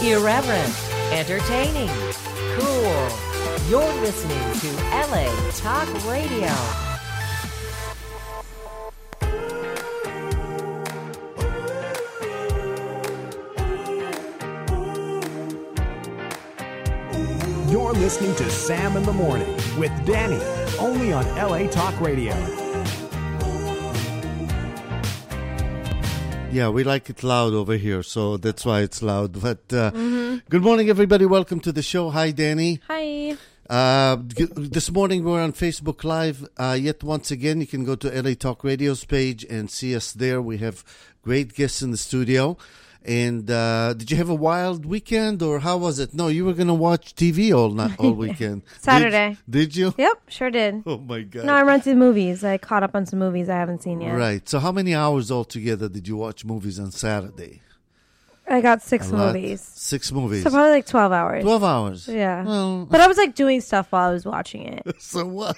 Irreverent, entertaining, cool. You're listening to LA Talk Radio. You're listening to Sam in the Morning with Danny, only on LA Talk Radio. Yeah, we like it loud over here, so that's why it's loud. But Good morning, everybody. Welcome to the show. Hi, Danny. Hi. This morning we're on Facebook Live. Yet once again, you can go to LA Talk Radio's page and see us there. We have great guests in the studio. And did you have a wild weekend, or how was it? No, you were going to watch TV all weekend. Saturday. Did you? Yep, sure did. Oh, my God. No, I rented movies. I caught up on some movies I haven't seen yet. Right. So how many hours altogether did you watch movies on Saturday? I got 6 A lot? movies. 6 movies. So probably like 12 hours. 12 hours. Yeah. Well, But I was like doing stuff while I was watching it. so what?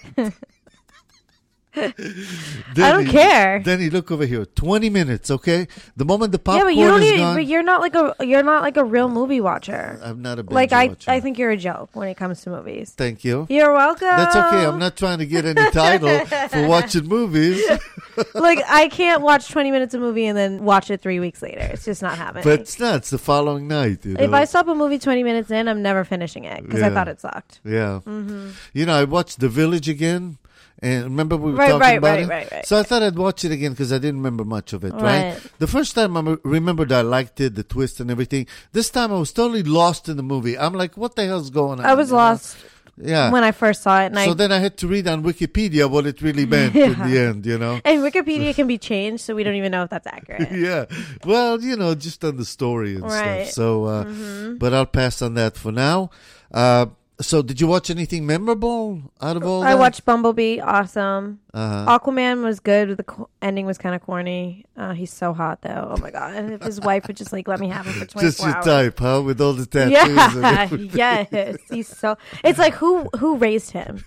I don't care. Danny, look over here. 20 minutes, okay? The moment the popcorn Yeah, but you don't is need. gone. But you're not like a real movie watcher. I'm not a binge Like watcher. I think you're a joke when it comes to movies. Thank you. You're welcome. That's okay. I'm not trying to get any title for watching movies. Like I can't watch 20 minutes of movie and then watch it 3 weeks later. It's just not happening. But it's not. It's the following night. You know? If I stop a movie 20 minutes in, I'm never finishing it because I Yeah. thought it sucked. Yeah. Mm-hmm. You know, I watched The Village again. And remember we were Right, talking right, about right, it? right. So I thought I'd watch it again because I didn't remember much of it, right? Right. The first time I remembered I liked it, the twist and everything. This time I was totally lost in the movie. I'm like, what the hell's going on? I was you know? lost Yeah. when I first saw it. And So then I had to read on Wikipedia what it really meant in the end, you know? and Wikipedia can be changed, so we don't even know if that's accurate. Yeah. Well, you know, just on the story and Right. stuff. So, but I'll pass on that for now. So did you watch anything memorable out of all I that? watched Bumblebee. Awesome. Uh-huh. Aquaman was good. The ending was kind of corny. He's so hot, though. Oh, my God. And if his wife would just, like, let me have him for 24 Just your hours. type, huh? With all the tattoos and Yeah, everything. yes. He's so... It's like, who raised him?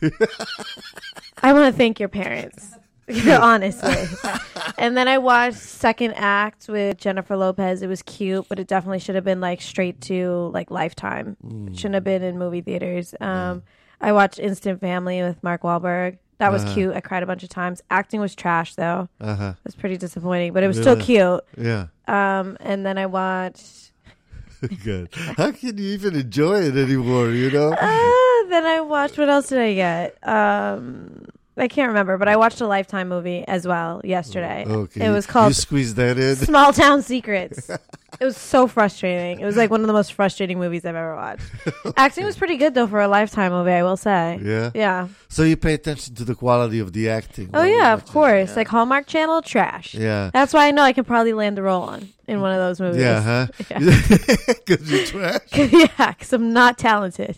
I want to thank your parents. Honestly. And then I watched Second Act with Jennifer Lopez. It was cute, but it definitely should have been like straight to like Lifetime. It shouldn't have been in movie theaters. I watched Instant Family with Mark Wahlberg. That was cute. I cried a bunch of times. Acting was trash though. It was pretty disappointing, but it was still cute. Yeah. And then I watched Good. How can you even enjoy it anymore, you know? then I watched, what else did I get? I can't remember, but I watched a Lifetime movie as well yesterday. Okay. It was You called squeezed that in? Small Town Secrets. It was so frustrating. It was like one of the most frustrating movies I've ever watched. Acting was pretty good, though, for a Lifetime movie, I will say. Yeah? Yeah. So you pay attention to the quality of the acting. Oh, while you yeah, watch of it. course. Yeah. Like Hallmark Channel, trash. Yeah. That's why I know I can probably land a role in one of those movies. Yeah, huh? Yeah. Because you're trash. Yeah, because I'm not talented.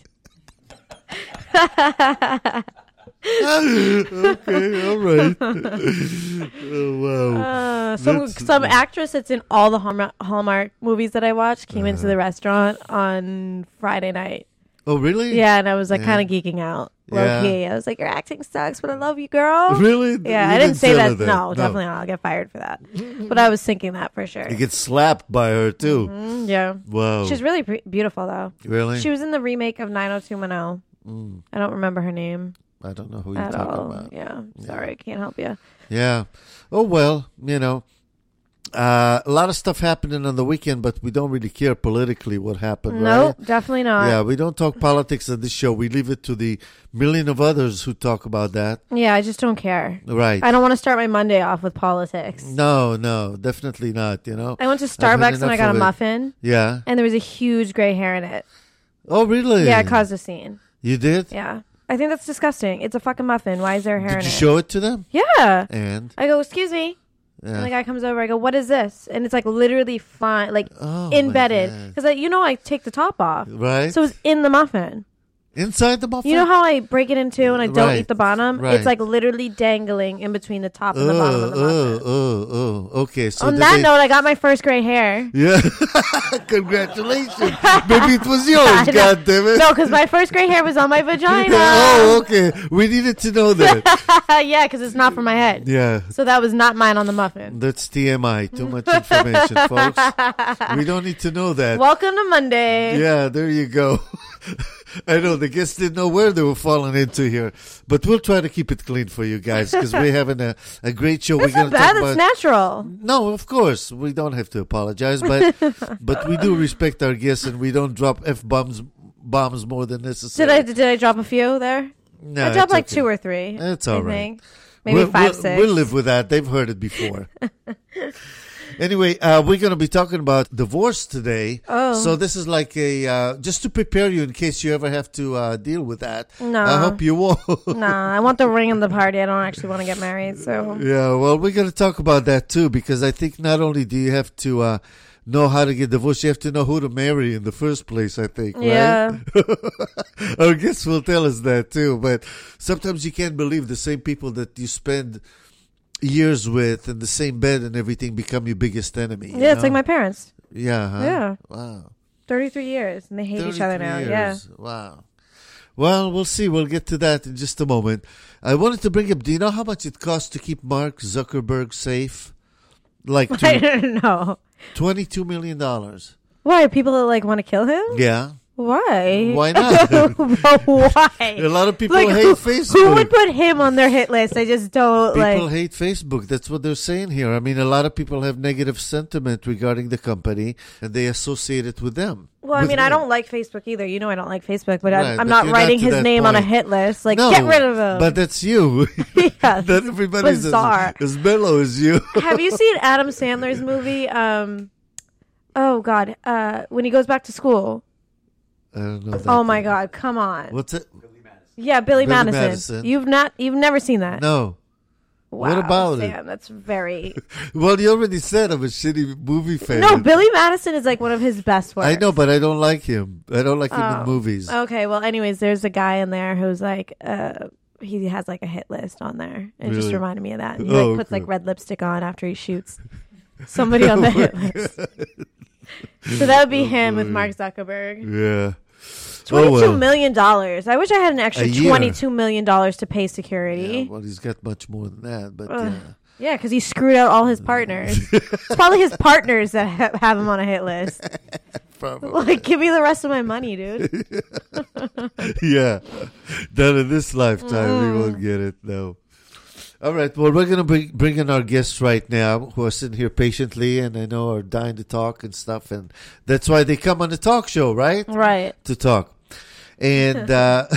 Okay, all right. Oh, wow. Some actress that's in all the Hallmark movies that I watched came into the restaurant on Friday night. Oh, really? Yeah, and I was like Yeah. kind of geeking out. Yeah. Low key. I was like, your acting sucks, but I love you, girl. Really? Yeah, You I didn't say tell her that. No, definitely not. I'll get fired for that. But I was thinking that for sure. You get slapped by her, too. Yeah. Wow. She's really beautiful, though. Really? She was in the remake of 90210. I don't remember her name I don't know who you're at talking all. about. Yeah. Sorry, I can't help you. Yeah. Oh, well, you know. A lot of stuff happening on the weekend, but we don't really care politically what happened, Nope, right? definitely not. Yeah, we don't talk politics on this show. We leave it to the million of others who talk about that. Yeah, I just don't care. Right. I don't want to start my Monday off with politics. No, definitely not, you know. I went to I've had Starbucks and I enough got a of it. muffin, Yeah. and there was a huge gray hair in it. Oh, really? Yeah, it caused a scene. You did? Yeah. I think that's disgusting. It's a fucking muffin. Why is there hair in Did it? you show it to them? Yeah. And? I go, excuse me. And the Yeah. guy comes over. I go, what is this? And it's like literally fine, like Oh, my embedded. God. Because, you know, I take the top off. Right? So it's in the muffin. Inside the muffin? You know how I break it in two and I don't Right. eat the bottom? Right. It's like literally dangling in between the top and the bottom of the muffin. Okay. So On did that they- note, I got my first gray hair. Yeah. Congratulations. Maybe it was yours, God damn it. No, because my first gray hair was on my vagina. Oh, okay. We needed to know that. Yeah, because it's not from my head. Yeah. So that was not mine on the muffin. That's TMI. Too much information, folks. We don't need to know that. Welcome to Monday. Yeah, there you go. I know the guests didn't know where they were falling into here, but we'll try to keep it clean for you guys because we're having a great show. That's we're not gonna bad. talk That's about. natural. No, of course we don't have to apologize, but we do respect our guests and we don't drop bombs more than necessary. Did I drop a few there? No, I dropped it's like okay. 2 or 3. It's all I right. think. Maybe 5, 6. We'll live with that. They've heard it before. Anyway, we're going to be talking about divorce today. Oh. So this is like a just to prepare you in case you ever have to deal with that. No. I hope you won't. Nah, I want the ring in the party. I don't actually want to get married. So Yeah, well, we're going to talk about that too because I think not only do you have to know how to get divorced, you have to know who to marry in the first place, I think, right? yeah. Our guests will tell us that too, but sometimes you can't believe the same people that you spend years with in the same bed and everything become your biggest enemy. you Yeah, it's know? like my parents. Yeah, huh? Yeah. Wow. 33 years and they hate each other 33 now. years. Wow. Well, we'll see. We'll get to that in just a moment. I wanted to bring up, do you know how much it costs to keep Mark Zuckerberg safe? Like Yeah. I don't know. $22 million. Why? People that like want to kill him? Yeah. Why? Why not? Why? A lot of people Like, hate who Facebook. would put him on their hit list? I just don't People like. hate Facebook. That's what they're saying here. I mean, a lot of people have negative sentiment regarding the company, and they associate it with them. Well, I With mean, I him. don't like Facebook either. You know, I don't like Facebook, but Right, I'm but not you're writing not to his that name on a point. hit list. Like, No, get rid of him. But that's you. Yeah, Not everybody's bizarre. as mellow as you. Have you seen Adam Sandler's movie? Oh God, when he goes back to school. I don't know. That Oh my God, come on. What's it? Yeah, Billy Billy Madison. Madison. You've never seen that? No. Wow, What about it? Sam, that's very. Well, you already said I'm a shitty movie fan. No, Billy Madison is like one of his best works. I know, but I don't like him. I don't like him in movies. Okay, well, anyways, there's a guy in there who's like, he has like a hit list on there. It just Really? reminded me of that. He Oh, like puts okay. like red lipstick on after he shoots somebody on the hit list. So that would be him with Mark Zuckerberg. Yeah. $22 million. I wish I had an extra A year. $22 million to pay Yeah, security. well, he's got much more than that, but Yeah, because he screwed out all his partners. It's probably his partners that have him on a hit list. probably. Like, give me the rest of my money, dude. Yeah. Not in this lifetime. We won't get it, no. All right. Well, we're going to bring in our guests right now who are sitting here patiently and I know are dying to talk and stuff. And that's why they come on the talk show, right? Right. To talk. And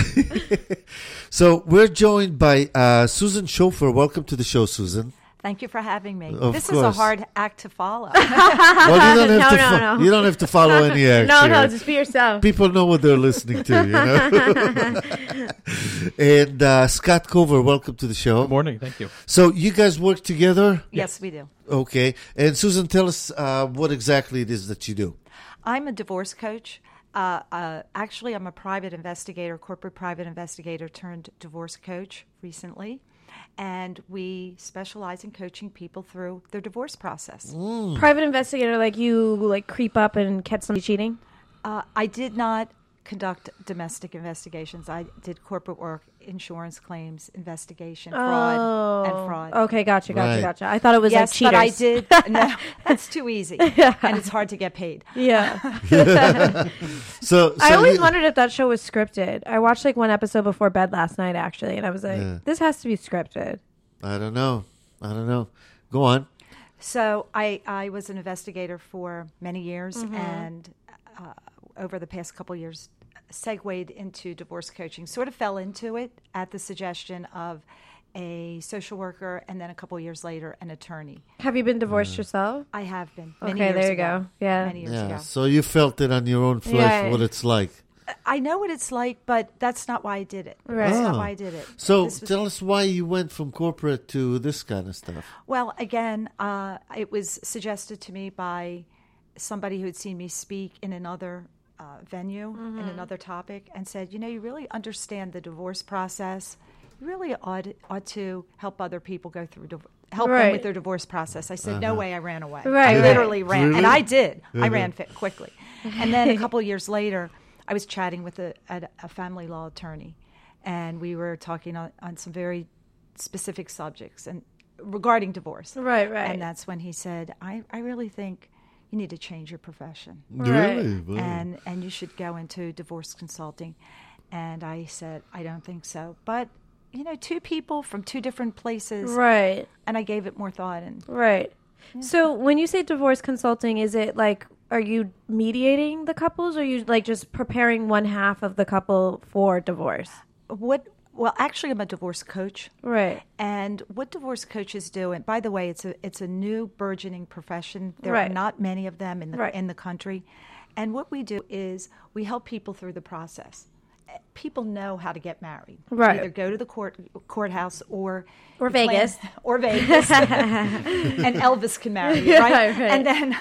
so we're joined by Susan Schofer. Welcome to the show, Susan. Thank you for having me. Of This is a course. hard act to follow. Well, you don't have No. you don't have to follow any act No, here. just be yourself. People know what they're listening to, you know. And Scott Cover, welcome to the show. Good morning. Thank you. So you guys work together, Yes, we do. okay? And Susan, tell us what exactly it is that you do. I'm a divorce coach. Actually, I'm a private investigator, corporate private investigator turned divorce coach recently. And we specialize in coaching people through their divorce process. Private investigator, like you, like creep up and catch somebody cheating. I did not conduct domestic investigations. I did corporate work, insurance claims, investigation, fraud, and fraud. Okay, gotcha. Right. I thought it was Yes, like but I cheaters. did. No, that's too easy, and it's hard to get paid. Yeah. So I always you- wondered if that show was scripted. I watched like one episode before bed last night, actually, and I was like, this has to be scripted. I don't know. Go on. So I was an investigator for many years, and over the past couple of years, segued into divorce coaching. Sort of fell into it at the suggestion of a social worker, and then a couple of years later, an attorney. Have you been divorced yourself? I have been. Many Okay, years there you ago. go. Yeah. Many years Yeah. ago. So you felt it on your own flesh Yeah. what it's like. I know what it's like, but that's not why I did it. Right. That's not Oh. why I did it. So This was- tell us why you went from corporate to this kind of stuff. Well, again, it was suggested to me by somebody who had seen me speak in another venue in another topic and said, you really understand the divorce process. You really ought to help other people go through help them with their divorce process. I said, no way, I ran away. Right, I literally ran. Really? And I did. I ran quickly. And then a couple of years later, I was chatting with a family law attorney, and we were talking on some very specific subjects and regarding divorce. Right. And that's when he said, I really think you need to change your profession. Really? Wow. And you should go into divorce consulting. And I said, I don't think so. But, two people from two different places. Right. And I gave it more thought. Right. Yeah. So when you say divorce consulting, is it like, are you mediating the couples, or are you like just preparing one half of the couple for divorce? Well, actually, I'm a divorce coach. Right. And what divorce coaches do, and by the way, it's a new burgeoning profession. There are not many of them in the country. And what we do is we help people through the process. People know how to get married. Right. Either go to the courthouse or Vegas. Or Vegas. And Elvis can marry you, right? Right. And then,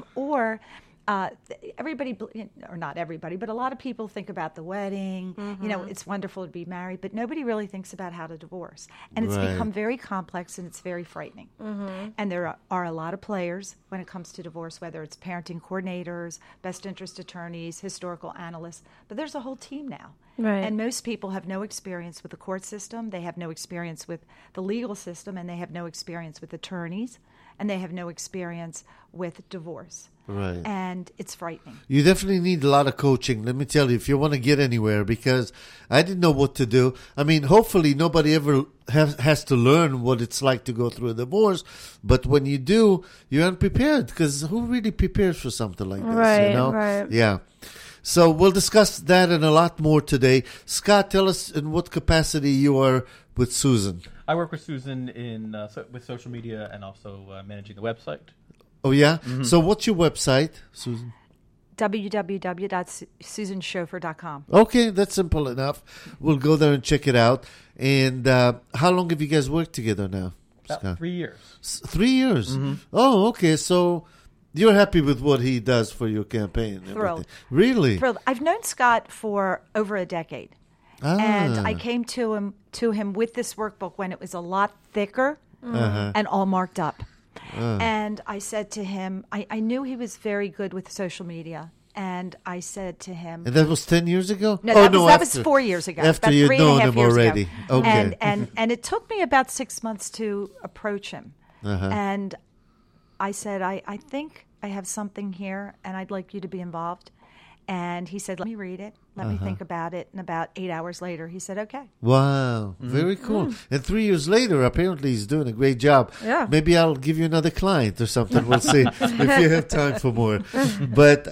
everybody, or not everybody, but a lot of people think about the wedding. It's wonderful to be married, but nobody really thinks about how to divorce. And it's become very complex, and it's very frightening. And there are a lot of players when it comes to divorce, whether it's parenting coordinators, best interest attorneys, historical analysts, but there's a whole team now. Right. And most people have no experience with the court system. They have no experience with the legal system, and they have no experience with attorneys, and they have no experience with divorce. Right. And it's frightening. You definitely need a lot of coaching, let me tell you, if you want to get anywhere, because I didn't know what to do. I mean, hopefully nobody ever has to learn what it's like to go through a divorce, but when you do, you're unprepared, because who really prepares for something like this? Right. Yeah. So we'll discuss that and a lot more today. Scott, tell us in what capacity you are with Susan. I work with Susan with social media and also managing the website. Oh, yeah? Mm-hmm. So what's your website, Susan? www.susanshofer.com. Okay, that's simple enough. We'll go there and check it out. And how long have you guys worked together now, About Scott? 3 years. 3 years? Mm-hmm. Oh, okay. So you're happy with what he does for your campaign? And Thrilled. everything. Really? Thrilled. I've known Scott for over a decade. And I came to him with this workbook when it was a lot thicker and all marked up. And I said to him, I knew he was very good with social media. And I said to him... And that was 10 years ago? No, that was 4 years ago. After about you'd 3.5 known him years already. Ago. Okay. And it took me about 6 months to approach him. And I said, I think I have something here, and I'd like you to be involved. And he said, let me read it. Let me think about it. And about 8 hours later, he said, okay. Wow. Very cool. And 3 years later, apparently he's doing a great job. Yeah. Maybe I'll give you another client or something. We'll see if you have time for more. But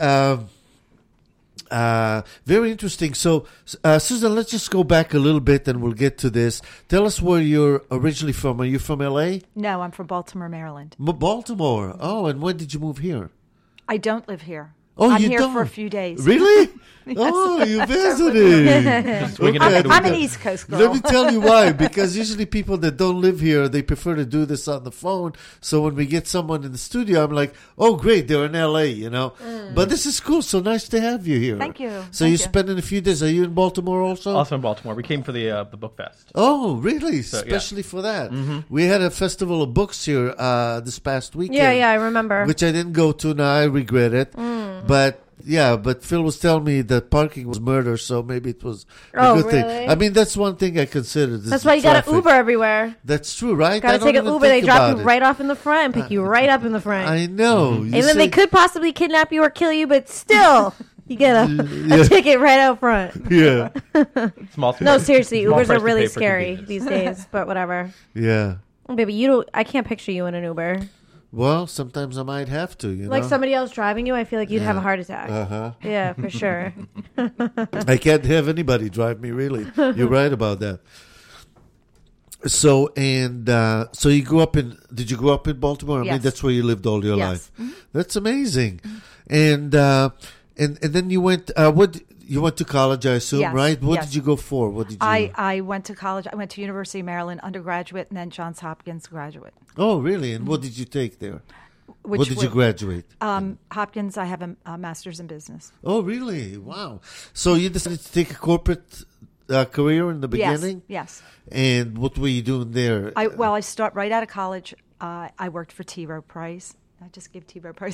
very interesting. So, Susan, let's just go back a little bit and we'll get to this. Tell us where you're originally from. Are you from L.A.? No, I'm from Baltimore, Maryland. Baltimore. Oh, and when did you move here? I don't live here. Oh, I'm you here don't? for a few days. Really? Oh, you visited. I'm an East Coast girl. Let me tell you why. Because usually people that don't live here, they prefer to do this on the phone. So when we get someone in the studio, I'm like, oh, great, they're in L.A., But this is cool. So nice to have you here. Thank you. So you're spending a few days. Are you in Baltimore also? Also in Baltimore. We came for the Book Fest. Oh, really? So, Especially for that. We had a festival of books here this past weekend. Yeah, I remember. Which I didn't go to. Now I regret it. But Phil was telling me that parking was murder, so maybe it was a good thing. Really? I mean, that's one thing I consider. That's why you got to Uber everywhere. That's true, right? Got to take an Uber. They drop you right off in the front and pick you right up in the front. I know. And then they could possibly kidnap you or kill you, but still, you get a ticket right out front. Yeah. No, seriously, Ubers are really scary these days, but whatever. Yeah. Baby, I can't picture you in an Uber. Well, sometimes I might have to, Like somebody else driving you, I feel like you'd have a heart attack. Yeah, for sure. I can't have anybody drive me, really. You're right about that. So, so you grew up did you grow up in Baltimore? I mean, that's where you lived all your life. That's amazing. And then you went, you went to college, I assume, right? What did you go for? What did you? I went to college. I went to University of Maryland undergraduate and then Johns Hopkins graduate. Oh, really? And what did you take there? What did you graduate? Hopkins. I have a master's in business. Oh, really? Wow. So you decided to take a corporate career in the beginning? Yes. And what were you doing there? I start right out of college. I worked for T. Rowe Price. I just give T. Rowe Price.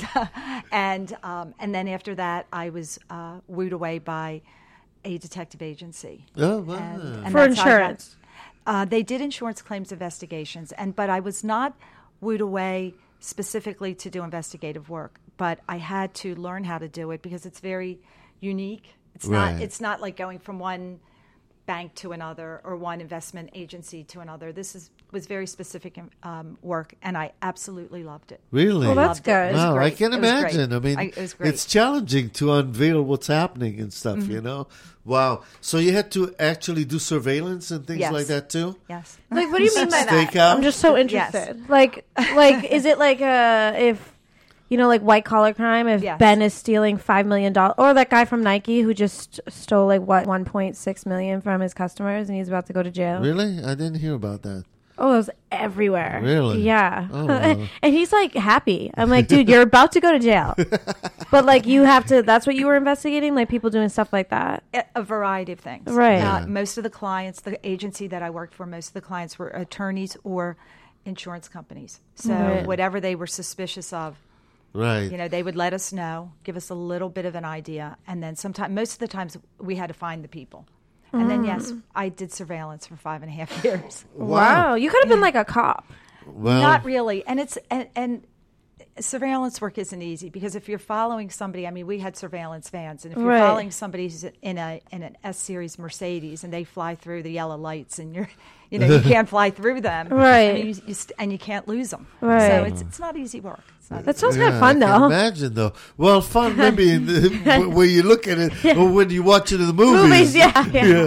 and then after that, I was wooed away by a detective agency. Oh, wow. And For that's how I got- insurance. they did insurance claims investigations, but I was not wooed away specifically to do investigative work. But I had to learn how to do it because it's very unique. It's not like going from one bank to another or one investment agency to another. This was very specific work, and I absolutely loved it. Really? Well, that's Loved it. It good. was Wow, I great. can It was great. imagine. I mean, it was great. it's challenging to unveil what's happening and stuff, you know? Wow. So you had to actually do surveillance and things Yes. like that too? Yes. Like, what do you mean by that? Stakeout? I'm just so interested. Like, is it like if like white collar crime? If Yes. Ben is stealing $5 million, or that guy from Nike who just stole like $1.6 million from his customers, and he's about to go to jail. Really? I didn't hear about that. Oh, it was everywhere. Really? Yeah. Oh, wow. And he's like happy. I'm like, dude, you're about to go to jail. But like, you have to, that's what you were investigating? Like people doing stuff like that? A variety of things. Right. Yeah. Most of the clients, the agency that I worked for, most of the clients were attorneys or insurance companies. So Right. whatever they were suspicious of, Right. they would let us know, give us a little bit of an idea, and then most of the times we had to find the people. And then, yes, I did surveillance for 5.5 years. Wow. You could have been like a cop. Well, Not really. And and surveillance work isn't easy because if you're following somebody, I mean, we had surveillance vans, and if you're Right. following somebody who's in an S series Mercedes and they fly through the yellow lights, and you can't fly through them, Right. I mean, and you can't lose them. Right. So it's not easy work. It's not That easy. sounds kind of yeah, fun I can though. imagine though. Well, fun maybe in the, when you look at it or when you watch it in the movies. Movies, yeah.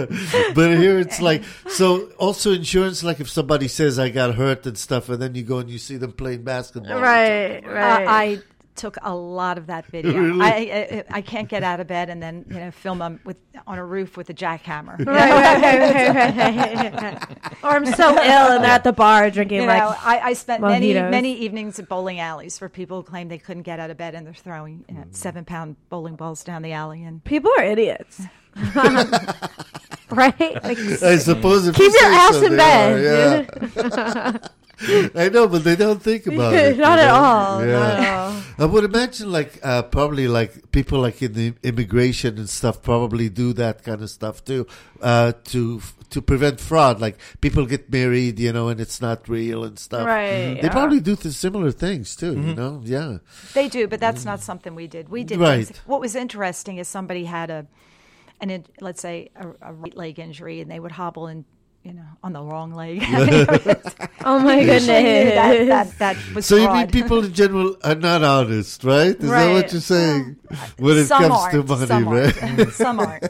But here it's like, so also insurance, like if somebody says I got hurt and stuff, and then you go and you see them playing basketball. Right. I took a lot lot of video. Really? I can't get out of bed and then film them on a roof with a jackhammer. Right. Or I'm so ill and they're at the bar drinking I spent many mojitos. evenings at bowling alleys for people who claim they couldn't get out of bed and they're throwing 7-pound bowling balls down the alley. And people are idiots. Right? Like, I suppose if keep you your say ass so, in they bed. are, yeah. I know, but they don't think about it. Not you at know? all. Yeah. Not at all. I would imagine, like, probably like people like in the immigration and stuff probably do that kind of stuff too, to prevent fraud. Like people get married, and it's not real and stuff. Right. They probably do similar things too. Yeah. they do, but that's not something we did. We did Right. things. What was interesting is somebody had let's say a right leg injury, and they would hobble in, on the wrong leg. Oh my goodness. that was So you fraud. mean people in general are not honest, right? Is that Right. what you're saying? When it Some comes to aren't, money, some right? aren't. Some aren't.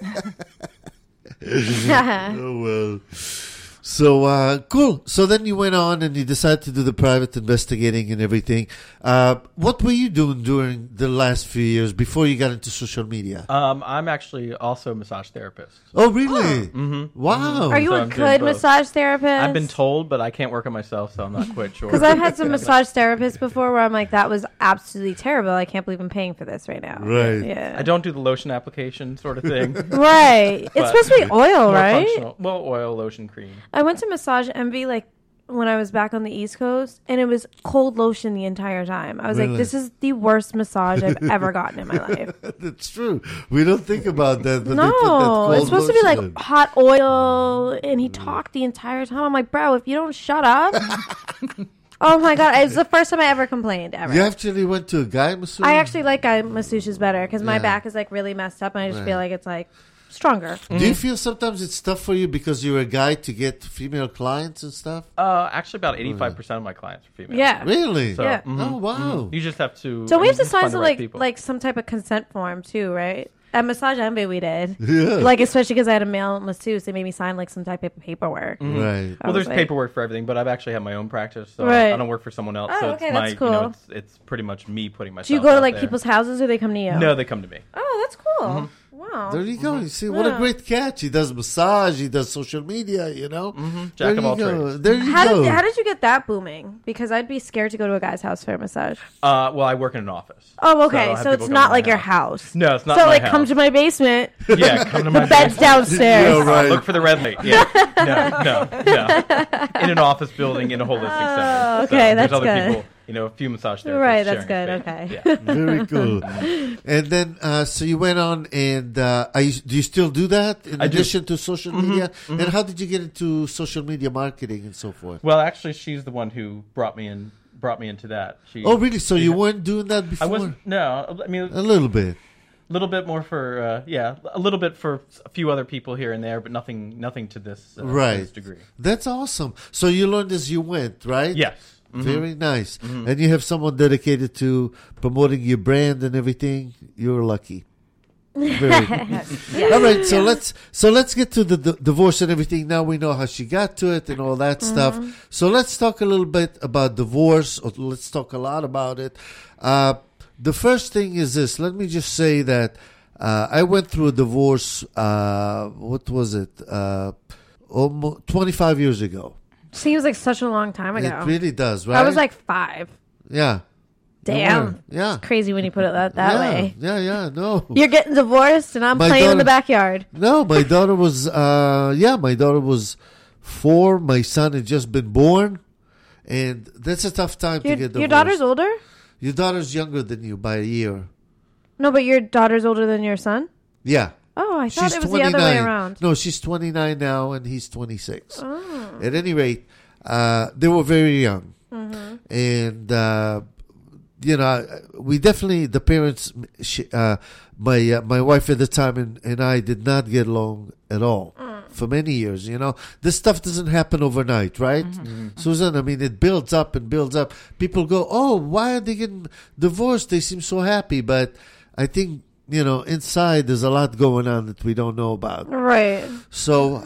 Oh, well. So, cool. So then you went on and you decided to do the private investigating and everything. What were you doing during the last few years before you got into social media? I'm actually also a massage therapist. Oh, really? Mm-hmm. Wow. Are you So a I'm doing good both. massage therapist? I've been told, but I can't work on myself, so I'm not quite sure. Because I've had some massage therapists before where I'm like, that was absolutely terrible. I can't believe I'm paying for this right now. Right. Yeah. I don't do the lotion application sort of thing. Right. It's But supposed to be oil, More right? functional. Well, oil, lotion, cream. I went to Massage Envy like when I was back on the East Coast, and it was cold lotion the entire time. I was Really? like, this is the worst massage I've ever gotten in my life. That's true. We don't think about that. But they put that No, cold it's supposed to be lotion like hot oil, and he talked the entire time. I'm like, bro, if you don't shut up. Oh my God. It's the first time I ever complained, ever. in. You actually went to a guy masseuse? I actually like guy masseuses better because my Yeah. back is like really messed up, and I just Right. feel like it's like stronger. Do you feel sometimes it's tough for you because you're a guy to get female clients and stuff? Actually, about 85% of my clients are female. Yeah. Really? So, Yeah. Oh, wow. You just have to. So we have to find sign the some right people. like some type of consent form too, right? At Massage Envy we did. Yeah. Like especially because I had a male masseuse, they made me sign like some type of paperwork. Right. I Well, was there's like- paperwork for everything, but I've actually had my own practice, so Right. I don't work for someone else. Oh, so okay, it's that's my, cool. it's pretty much me putting myself. Do you go to out like there. people's houses or they come to you? No, they come to me. Oh, that's cool. Wow. Oh. There you go. You see, what a great catch. He does massage. He does social media, you know. Jack of all There you go. trades. There you How go. did you get that booming? Because I'd be scared to go to a guy's house for a massage. Well, I work in an office. Oh, I okay. don't have So people it's come not to like my your house. house. No, it's not So my like, house. come to my basement. Yeah, come to my Bed's basement. downstairs. Yeah, right. Look for the red light. Yeah. No. In an office building, in a holistic center. okay, so that's there's other good. people, a few massage therapists. Right, that's sharing good. a space. Okay. Yeah. Very cool. And then, so you went on, and do you still do that in I do. addition to social media? And how did you get into social media marketing and so forth? Well, actually, she's the one who brought me into that. Oh, really? So you weren't doing that I before? wasn't. No, I mean, A little bit. a little bit more for a little bit for a few other people here and there, but nothing to this Right. this degree. That's awesome. So you learned as you went, right? Yes. Very nice. And you have someone dedicated to promoting your brand and everything. You're lucky. Very. All right, so let's get to the divorce and everything. Now we know how she got to it and all that stuff. So let's talk a little bit about divorce, or let's talk a lot about it. The first thing is this. Let me just say that I went through a divorce. What was it? Almost 25 years ago. Seems like such a long time ago. It really does, right? I was like 5. yeah. You Damn. were. Yeah. Crazy when you put it that way. Yeah, no. You're getting divorced and I'm My playing in the daughter- backyard. No, my daughter was, my daughter was 4. My son had just been born. And that's a tough time to get divorced. Your daughter's older? Your daughter's younger than you by a year. No, but your daughter's older than your son? Yeah. Oh, I thought She's it was 29. the other way around. No, she's 29 now and he's 26. Oh. At any rate, they were very young. Mm-hmm. And, we definitely, the parents, my wife at the time and I did not get along at all for many years. This stuff doesn't happen overnight, right? Susan, I mean, it builds up and builds up. People go, oh, why are they getting divorced? They seem so happy. But I think, inside there's a lot going on that we don't know about. Right. So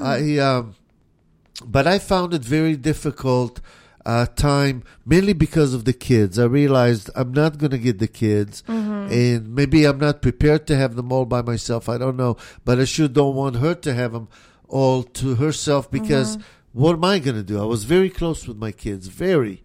but I found it very difficult time, mainly because of the kids. I realized I'm not going to get the kids, and maybe I'm not prepared to have them all by myself. I don't know, but I sure don't want her to have them all to herself, because what am I going to do? I was very close with my kids, very.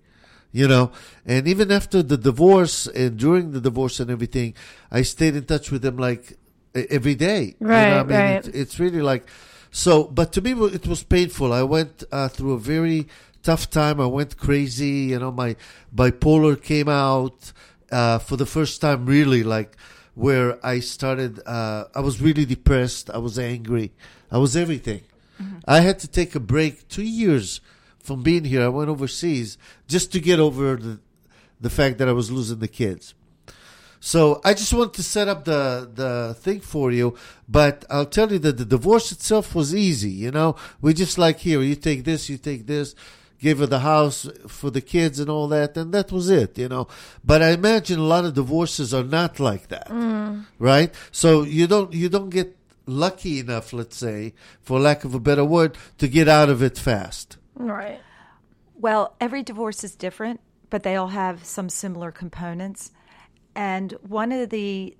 And even after the divorce and during the divorce and everything, I stayed in touch with them like every day. Right, I mean, right. it's really like, so, but to me, it was painful. I went through a very tough time. I went crazy. My bipolar came out for the first time, really, like where I started, I was really depressed. I was angry. I was everything. I had to take a break 2 years from being here. I went overseas just to get over the fact that I was losing the kids. So I just wanted to set up the thing for you, but I'll tell you that the divorce itself was easy. We just like, here, you take this, gave her the house for the kids and all that, and that was it, But I imagine a lot of divorces are not like that, right? So you don't get lucky enough, let's say, for lack of a better word, to get out of it fast. Right. Well, every divorce is different, but they all have some similar components. And one of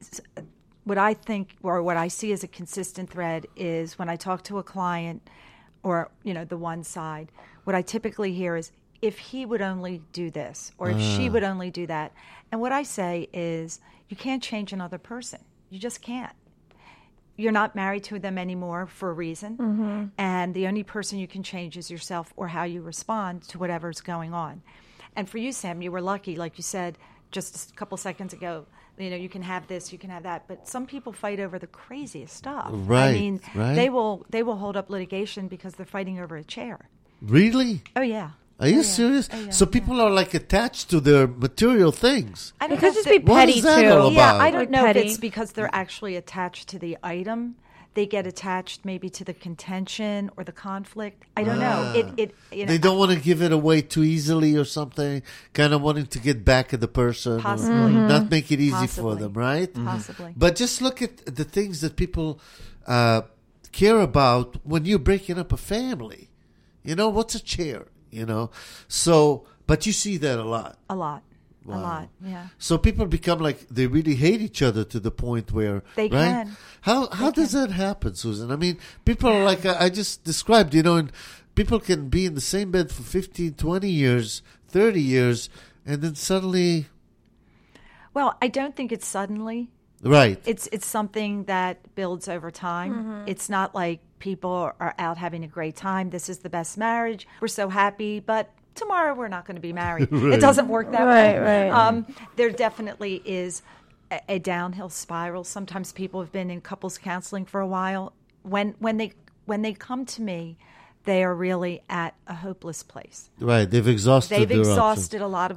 what I think, or what I see as a consistent thread, is when I talk to a client or, the one side, what I typically hear is, if he would only do this, or if she would only do that. And what I say is, you can't change another person. You just can't. You're not married to them anymore for a reason. And the only person you can change is yourself, or how you respond to whatever's going on. And for you, Sam, you were lucky, like you said just a couple seconds ago, you can have this, you can have that. But some people fight over the craziest stuff. Right, I mean, right. they will hold up litigation because they're fighting over a chair. Really? Oh, yeah. Are you serious? Oh, yeah. So people are like attached to their material things. I It don't could know just if be it- What petty is that too. all Yeah, about? I don't Like know petty. if it's because they're actually attached to the item. They get attached maybe to the contention or the conflict. I don't know. They don't want to give it away too easily or something, kind of wanting to get back at the person. or Possibly. Not make it easy for Possibly. them, right? Possibly. But just look at the things that people care about when you're breaking up a family. What's a chair? So, but you see that a lot. A lot. A lot, yeah. So people become like they really hate each other to the point where They right? can. How does that happen, Susan? I mean, people are like I just described, and people can be in the same bed for 15, 20 years, 30 years, and then suddenly, Well, I don't think it's suddenly. right? It's something that builds over time. It's not like people are out having a great time. This is the best marriage. We're so happy, but tomorrow we're not going to be married. It doesn't work that way. Right. There definitely is a downhill spiral. Sometimes people have been in couples counseling for a while. When they come to me, they are really at a hopeless place. Right. They've exhausted They've their options. exhausted a lot of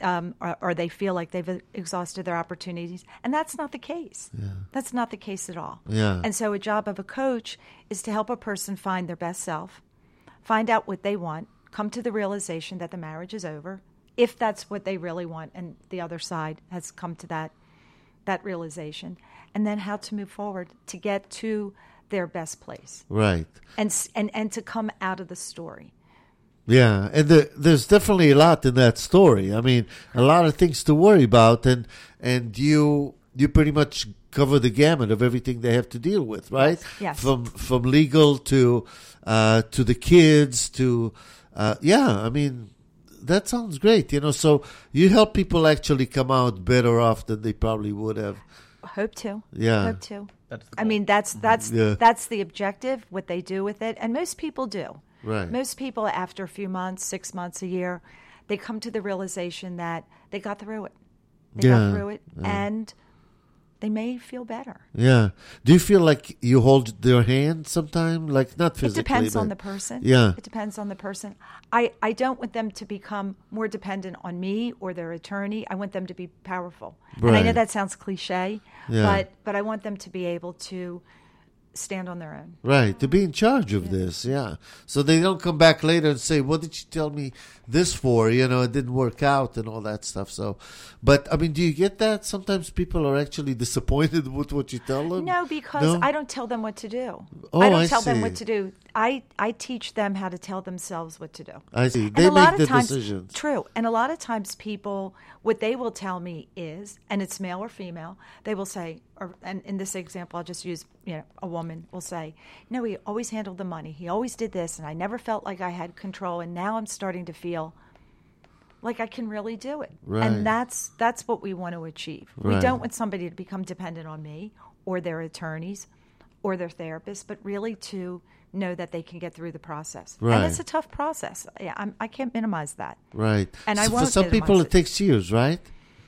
or they feel like they've exhausted their opportunities, and that's not the case. That's not the case at all. Yeah. And so a job of a coach is to help a person find their best self, find out what they want, come to the realization that the marriage is over, if that's what they really want, and the other side has come to that realization, and then how to move forward to get to their best place, Right. and to come out of the story. Yeah, and there's definitely a lot in that story. I mean, a lot of things to worry about, and you pretty much cover the gamut of everything they have to deal with, right? Yes. From legal to the kids to I mean, that sounds great. So you help people actually come out better off than they probably would have. Hope to. Yeah. Hope to. That's the I mean, that's Yeah. that's the objective, what they do with it, and most people do. Right. Most people, after a few months, 6 months, a year, they come to the realization that they got through it. They Yeah. got through it, and they may feel better. Yeah. Do you feel like you hold their hand sometime? Like not It physically. depends on but- the person. Yeah. It depends on the person. I don't want them to become more dependent on me or their attorney. I want them to be powerful. And I know Right. that sounds cliche, Yeah. but I want them to be able to stand on their own. Right, to be in charge of this, yeah. So they don't come back later and say, "What did you tell me this for?" It didn't work out and all that stuff. So, but I mean, do you get that? Sometimes people are actually disappointed with what you tell them. No, because No? I don't tell them what to do. Oh, I don't I tell them see. what to do. I teach them how to tell themselves what to do. I see. And They a lot make of the times, decisions. True. And a lot of times people, what they will tell me is, and it's male or female, they will say, and in this example, I'll just use, a woman will say, no, he always handled the money. He always did this, and I never felt like I had control, and now I'm starting to feel like I can really do it. Right. And that's what we want to achieve. We Right. don't want somebody to become dependent on me or their attorneys or their therapists, but really to know that they can get through the process. Right. And it's a tough process. I can't minimize that. Right. And I So won't for some people, minimize it takes years, right?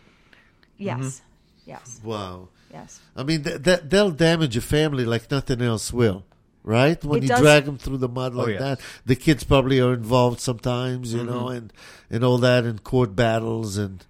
Yes. Yes. Wow. Yes. I mean, they'll damage a family like nothing else will, right? When It you does. drag them through the mud like yes. that, the kids probably are involved sometimes, you know, and all that, and court battles, and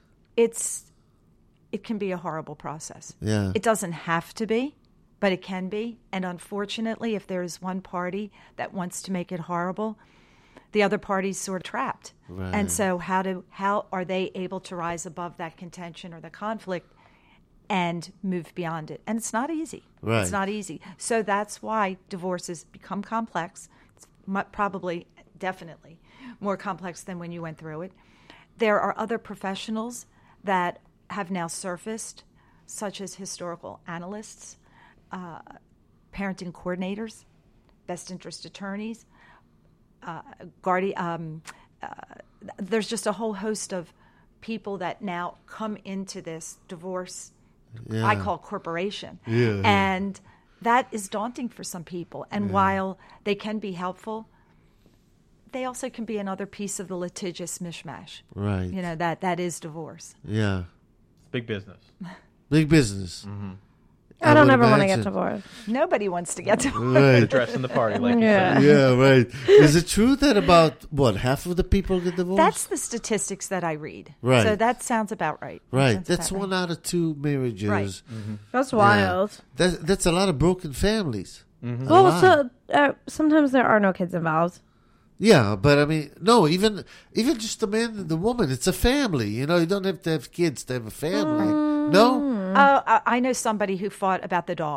It can be a horrible process. yeah, It doesn't have to be, but it can be. And unfortunately, if there is one party that wants to make it horrible, the other party's sort of trapped. Right. And so how are they able to rise above that contention or the conflict and move beyond it? And it's not easy. Right. It's not easy. So that's why divorces become complex. It's probably, definitely more complex than when you went through it. There are other professionals that have now surfaced, such as historical analysts, parenting coordinators, best interest attorneys, there's just a whole host of people that now come into this divorce, Yeah. I call corporation. Yeah. And that is daunting for some people. And while they can be helpful, they also can be another piece of the litigious mishmash. right, That is divorce. yeah, It's big business. big business. I don't would ever want to imagine. get divorced. Nobody wants to get to Right. Dressing the party, like Yeah. you said. Yeah, right. Is it true that about half of the people get divorced? That's the statistics that I read. Right. So that sounds about right. right. Sounds That's about one right. out of two marriages. Right. That's Yeah. wild. That's a lot of broken families. A Well, lot. so sometimes there are no kids involved. Yeah, but I mean, no, even just the man and the woman, it's a family. You don't have to have kids to have a family. No? Oh, I know somebody who fought about the dog.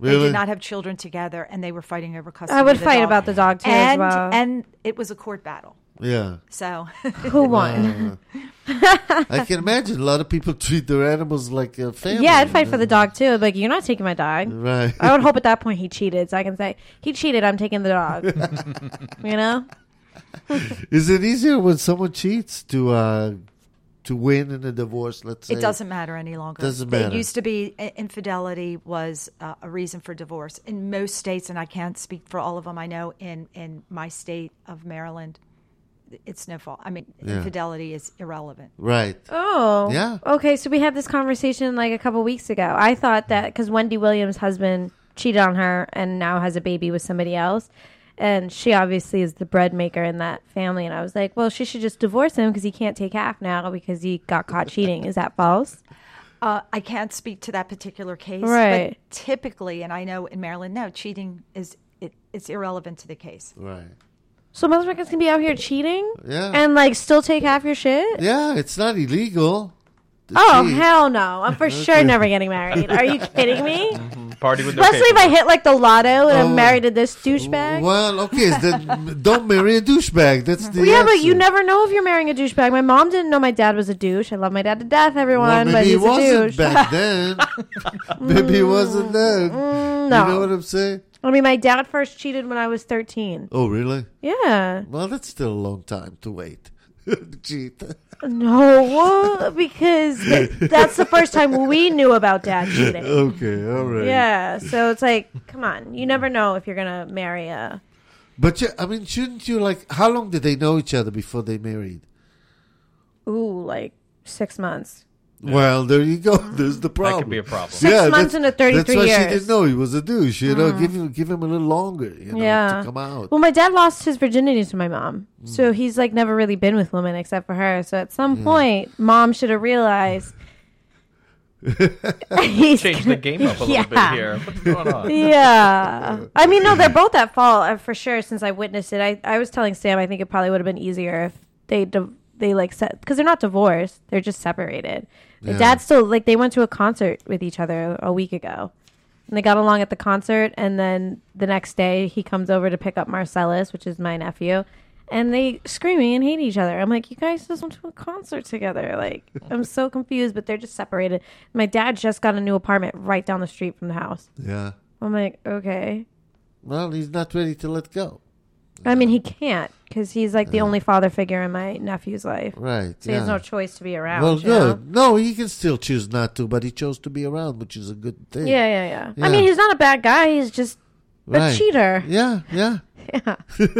They Really? did not have children together, and they were fighting over custody. I would of the fight dog. about the dog too as and well. and it was a court battle. Yeah. So Who won? I can imagine a lot of people treat their animals like a family. Yeah, I'd fight for the dog too. Like, you're not taking my dog. Right. I would hope at that point he cheated, so I can say he cheated. I'm taking the dog. You know? Is it easier when someone cheats to win in a divorce? Let's say it doesn't matter any longer. Doesn't matter. It used to be infidelity was a reason for divorce in most states, and I can't speak for all of them. I know in my state of Maryland, it's no fault. I mean, Yeah. infidelity is irrelevant. Right. Oh. Yeah. Okay, so we had this conversation like a couple weeks ago. I thought that because Wendy Williams' husband cheated on her and now has a baby with somebody else, and she obviously is the bread maker in that family, and I was like, well, she should just divorce him because he can't take half now because he got caught cheating. Is that false? I can't speak to that particular case, Right. but typically, and I know in Maryland, no, cheating it's irrelevant to the case. Right. So motherfuckers can be out here cheating Yeah. and like still take half your shit? Yeah, it's not illegal. to Oh, cheat. hell no. I'm for sure never getting married. Are you kidding me? Party with no Especially if I paperwork. hit like the lotto and Oh. I'm married to this douchebag. Well, okay, then don't marry a douchebag. That's the Yeah, but you answer. never know if you're marrying a douchebag. My mom didn't know my dad was a douche. I love my dad to death, everyone, Well, but maybe he's he a wasn't douche. back then. Maybe he wasn't then. no. You know what I'm saying? I mean, my dad first cheated when I was 13. Oh, really? Yeah. Well, that's still a long time to wait. to cheat. No, because that's the first time we knew about dad cheating. Okay, all right. Yeah, so it's like, come on. You never know if you're going to marry a... But, I mean, shouldn't you, like, how long did they know each other before they married? Ooh, like 6 months. Well, there you go. There's the problem. That could be a problem. 6 months that's- into 33 That's why years. she didn't know he was a douche. You know, give him a little longer, Yeah. to come out. Well, my dad lost his virginity to my mom. So he's like never really been with women except for her. So at some point, mom should have realized he's Change the game up a little bit Yeah. here. What's going on? Yeah. I mean, no, they're both at fault for sure since I witnessed it. I was telling Sam I think it probably would have been easier if they like set because they're not divorced. They're just separated. My Yeah. dad still like they went to a concert with each other a week ago. And they got along at the concert, and then the next day he comes over to pick up Marcellus, which is my nephew, and they screaming and hate each other. I'm like, you guys just went to a concert together. Like, I'm so confused, but they're just separated. My dad just got a new apartment right down the street from the house. Yeah. I'm like, okay. Well, he's not ready to let go. I mean, he can't because he's like the only father figure in my nephew's life. Right. So he has no choice to be around. Well, you know? good. No, he can still choose not to, but he chose to be around, which is a good thing. Yeah. Yeah. I mean, he's not a bad guy. He's just Right. a cheater. Yeah. Yeah.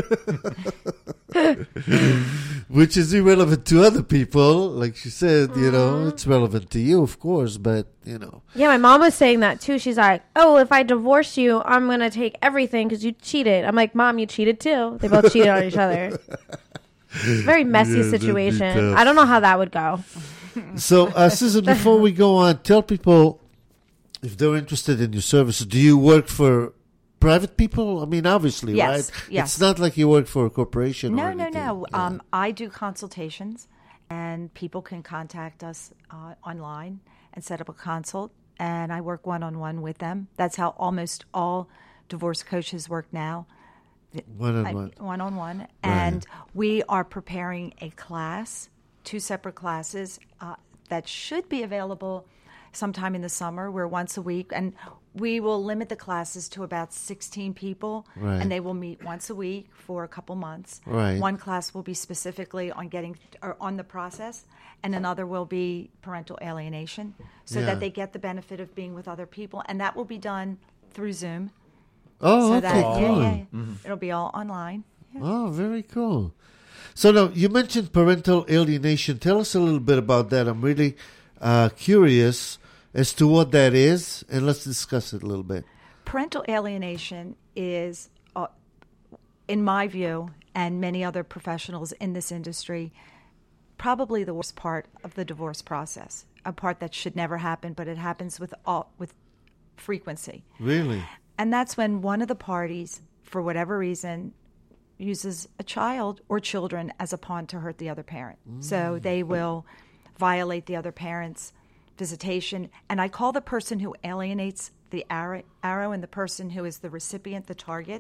Which is irrelevant to other people. Like she said, it's relevant to you, of course, but, Yeah, my mom was saying that too. She's like, oh, if I divorce you, I'm going to take everything because you cheated. I'm like, Mom, you cheated too. They both cheated on each other. It's a very messy Yeah, that'd be situation. tough. I don't know how that would go. So, Susan, before we go on, tell people if they're interested in your services. Do you work for private people? I mean, obviously, Yes, right? yes. It's not like you work for a corporation or No. anything. Yeah. I do consultations, and people can contact us online and set up a consult, and I work one-on-one with them. That's how almost all divorce coaches work now. One-on-one. One-on-one. And we are preparing a class, 2 separate classes that should be available sometime in the summer. We're once a week, and we will limit the classes to about 16 people, Right. and they will meet once a week for a couple months. Right. One class will be specifically on on the process, and another will be parental alienation, so Yeah. that they get the benefit of being with other people, and that will be done through Zoom. Oh, So okay, that cool. it'll be all online. Oh, very cool. So now, you mentioned parental alienation. Tell us a little bit about that. I'm really curious as to what that is, and let's discuss it a little bit. Parental alienation is, in my view, and many other professionals in this industry, probably the worst part of the divorce process. A part that should never happen, but it happens with frequency. Really? And that's when one of the parties, for whatever reason, uses a child or children as a pawn to hurt the other parent. So they will violate the other parent's visitation. And I call the person who alienates the arrow and the person who is the recipient, the target.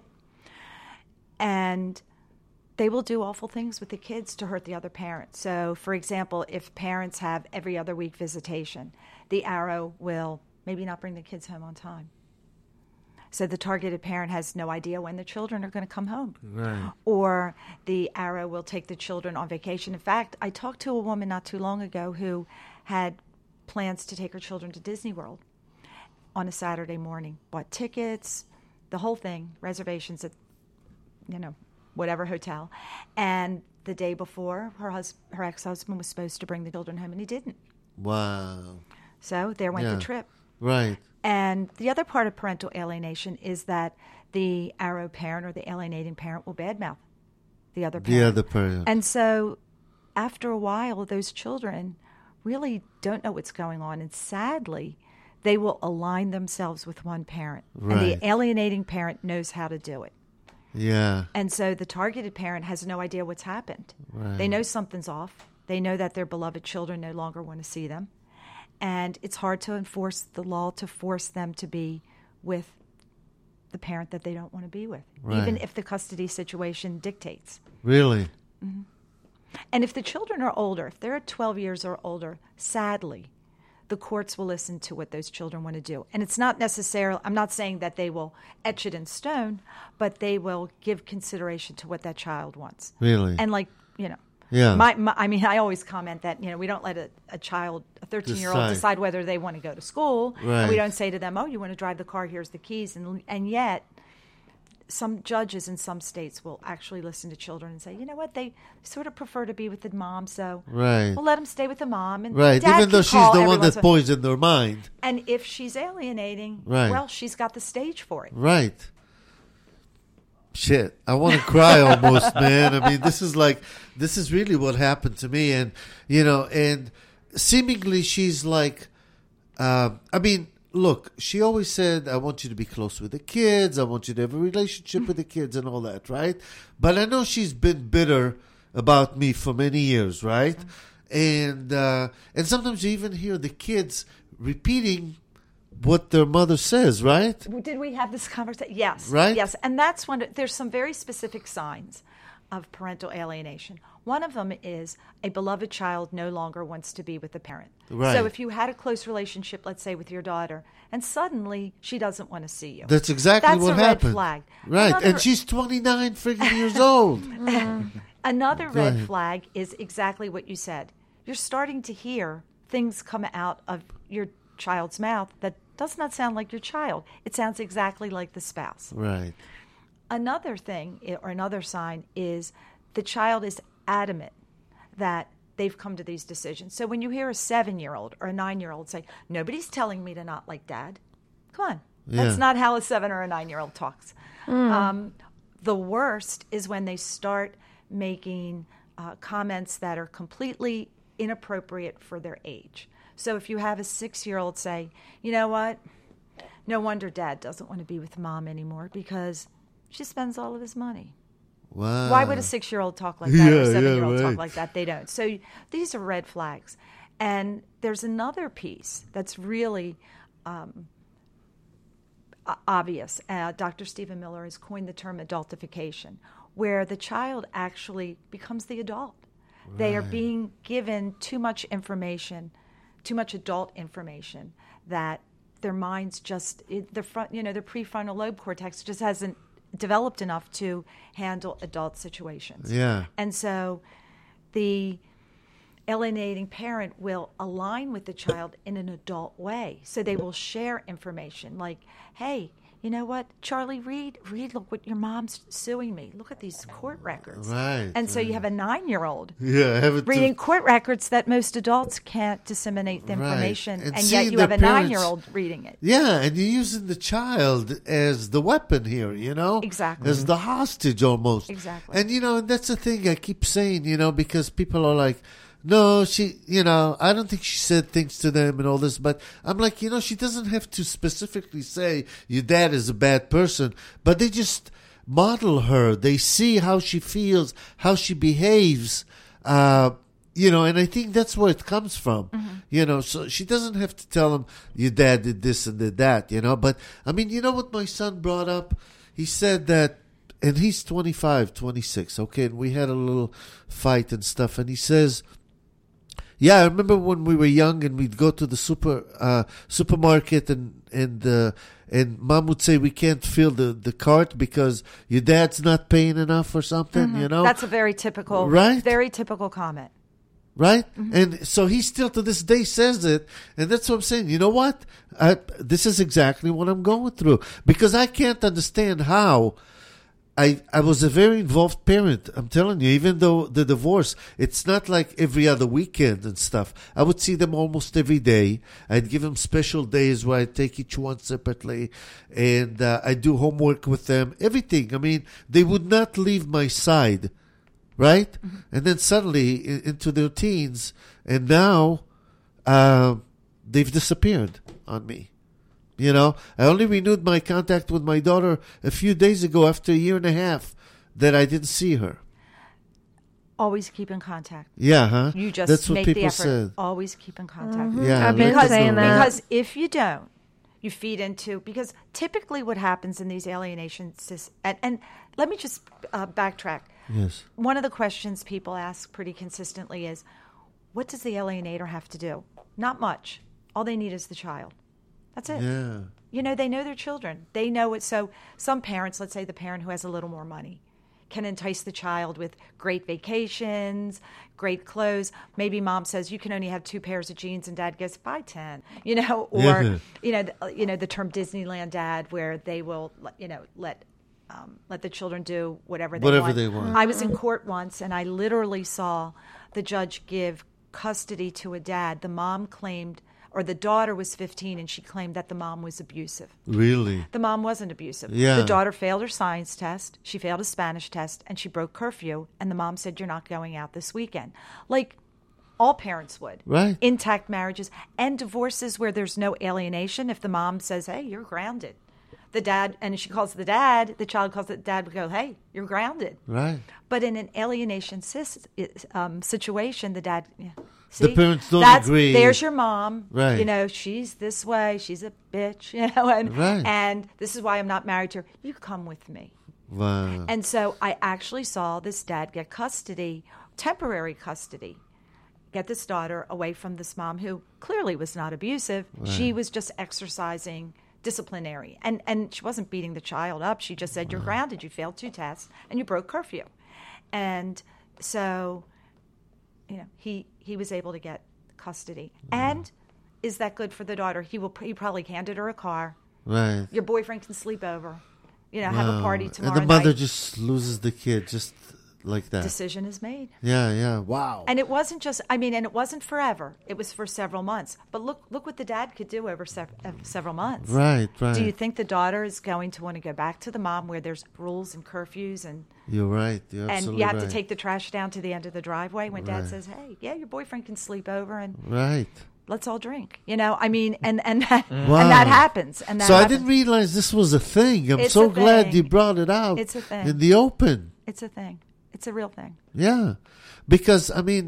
And they will do awful things with the kids to hurt the other parent. So, for example, if parents have every other week visitation, the arrow will maybe not bring the kids home on time. So the targeted parent has no idea when the children are going to come home. Right. Or the arrow will take the children on vacation. In fact, I talked to a woman not too long ago who had plans to take her children to Disney World on a Saturday morning, bought tickets, the whole thing, reservations at, whatever hotel. And the day before, her ex-husband was supposed to bring the children home, and he didn't. Wow. So there went Yeah. the trip. Right. And the other part of parental alienation is that the arrow parent or the alienating parent will badmouth the other parent. The other parent. And so after a while, those children really don't know what's going on. And sadly, they will align themselves with one parent. Right. And the alienating parent knows how to do it. Yeah. And so the targeted parent has no idea what's happened. Right. They know something's off. They know that their beloved children no longer want to see them. And it's hard to enforce the law to force them to be with the parent that they don't want to be with, Right. even if the custody situation dictates. Really? And if the children are older, if they're 12 years or older, sadly, the courts will listen to what those children want to do. And it's not necessarily, I'm not saying that they will etch it in stone, but they will give consideration to what that child wants. Really? And Yeah. I always comment that, we don't let a child, a 13-year-old decide whether they want to go to school. Right. And we don't say to them, oh, you want to drive the car, here's the keys. And yet, some judges in some states will actually listen to children and say, you know what, they sort of prefer to be with the mom, so Right. we'll let them stay with the mom. And Right. Dad Even though can she's call the every one once that in a while. poisoned their mind. And if she's alienating, Right. well, she's got the stage for it. Right. Shit, I want to cry almost, man. I mean, this is really what happened to me. And, and seemingly she's like, look, she always said, I want you to be close with the kids. I want you to have a relationship with the kids and all that, right? But I know she's been bitter about me for many years, right? And sometimes you even hear the kids repeating what their mother says, right? Did we have this conversation? Yes. Right? Yes. And that's there's some very specific signs of parental alienation. One of them is a beloved child no longer wants to be with the parent. Right. So if you had a close relationship, let's say with your daughter, and suddenly she doesn't want to see you. That's exactly That's what a red happened. flag. Right. And she's 29 freaking years old. Another red ahead. flag is exactly what you said. You're starting to hear things come out of your child's mouth that does not sound like your child. It sounds exactly like the spouse. Right. Another thing, or another sign, is the child is adamant that they've come to these decisions. So when you hear a 7-year-old or a 9-year-old say, nobody's telling me to not like dad, come on. Yeah. That's not how a 7 or a 9-year-old talks. The worst is when they start making comments that are completely inappropriate for their age. So if you have a 6-year-old say, you know what, no wonder dad doesn't want to be with mom anymore because she spends all of his money. Wow. Why would a 6-year-old talk like that or a 7-year-old right. talk like that? They don't. So these are red flags. And there's another piece that's really obvious. Dr. Stephen Miller has coined the term adultification, where the child actually becomes the adult. Right. They are being given too much information, too much adult information, that their minds their prefrontal lobe cortex just hasn't developed enough to handle adult situations. Yeah. And so the alienating parent will align with the child in an adult way. So they will share information like, hey, you know what, Charlie, read, look what your mom's suing me. Look at these court records. Right. And so you have a 9-year-old have reading court records that most adults can't disseminate the information, And and yet seeing you have a the parents- 9-year-old reading it. Yeah, and you're using the child as the weapon here, Exactly. As the hostage almost. Exactly. And, and that's the thing I keep saying, because people are like, no, she, I don't think she said things to them and all this, but I'm like, she doesn't have to specifically say your dad is a bad person, but they just model her. They see how she feels, how she behaves, and I think that's where it comes from. So she doesn't have to tell him, your dad did this and did that, But, I mean, you know what my son brought up? He said that, and he's 25, 26, okay, and we had a little fight and stuff, and he says, yeah, I remember when we were young and we'd go to the supermarket and Mom would say we can't fill the cart because your dad's not paying enough or something, That's a very typical, very typical comment. Right? And so he still to this day says it. And that's what I'm saying. You know what? This is exactly what I'm going through. Because I can't understand how I was a very involved parent. I'm telling you, even though the divorce, it's not like every other weekend and stuff. I would see them almost every day. I'd give them special days where I'd take each one separately. And I'd do homework with them. Everything. I mean, they would not leave my side. Right? And then suddenly into their teens, and now they've disappeared on me. I only renewed my contact with my daughter a few days ago after a year and a half that I didn't see her. Always keep in contact. Yeah, huh? You just That's what make people the effort. said. Always keep in contact. Yeah, I've been saying that. Because if you don't, you feed into, because typically what happens in these alienations, and let me just backtrack. Yes. One of the questions people ask pretty consistently is, what does the alienator have to do? Not much. All they need is the child. That's it. Yeah. They know their children. They know it. So some parents, let's say the parent who has a little more money, can entice the child with great vacations, great clothes. Maybe mom says you can only have 2 pairs of jeans, and dad goes, buy 10. Or the term Disneyland dad, where they will let the children do whatever they want. I was in court once, and I literally saw the judge give custody to a dad. The mom claimed, or the daughter was 15, and she claimed that the mom was abusive. Really? The mom wasn't abusive. Yeah. The daughter failed her science test. She failed a Spanish test, and she broke curfew. And the mom said, you're not going out this weekend. Like all parents would. Right. Intact marriages and divorces where there's no alienation. If the mom says, hey, you're grounded. The dad, and she calls the dad, the child calls the dad, would go, hey, you're grounded. Right. But in an alienation situation, the dad, see, the parents don't agree. There's your mom. Right. She's this way. She's a bitch. And this is why I'm not married to her. You come with me. Wow. And so I actually saw this dad get custody, temporary custody, get this daughter away from this mom who clearly was not abusive. Right. She was just exercising disciplinary. And she wasn't beating the child up. She just said, you're grounded. You failed 2 tests and you broke curfew. And so, he was able to get custody. And is that good for the daughter? He probably handed her a car. Right. Your boyfriend can sleep over. Have a party tomorrow And the mother night. just loses the kid just like that. Decision is made. Yeah. Wow. And it wasn't just, and it wasn't forever. It was for several months. But look what the dad could do over several months. Right. Do you think the daughter is going to want to go back to the mom where there's rules and curfews and You're right. You're absolutely and you have right. to take the trash down to the end of the driveway when dad says, hey, yeah, your boyfriend can sleep over and Right. let's all drink. And that happens. And that so happens. I didn't realize this was a thing. I'm so glad you brought it out. It's a thing. In the open. It's a thing. It's a real thing. Yeah. Because,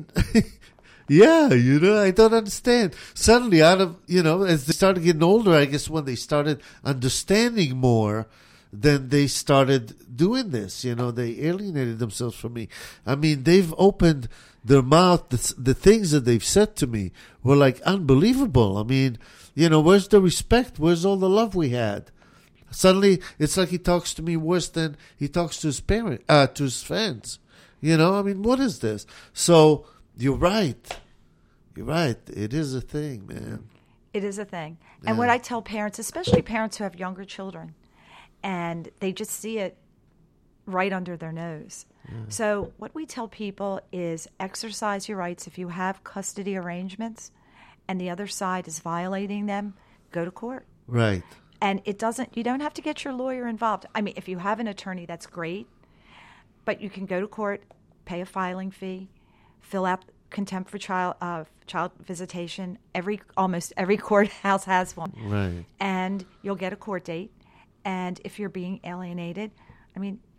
yeah, I don't understand. Suddenly, out of, as they started getting older, I guess when they started understanding more, then they started doing this. They alienated themselves from me. They've opened their mouth. The things that they've said to me were like unbelievable. Where's the respect? Where's all the love we had? Suddenly, it's like he talks to me worse than he talks to his to his friends. What is this? So you're right. You're right. It is a thing, man. It is a thing. And what I tell parents, especially parents who have younger children, and they just see it right under their nose. Yeah. So what we tell people is exercise your rights. If you have custody arrangements and the other side is violating them, go to court. Right. And you don't have to get your lawyer involved. If you have an attorney, that's great. But you can go to court, pay a filing fee, fill out contempt for child visitation. Almost every courthouse has one. Right. And you'll get a court date. And if you're being alienated,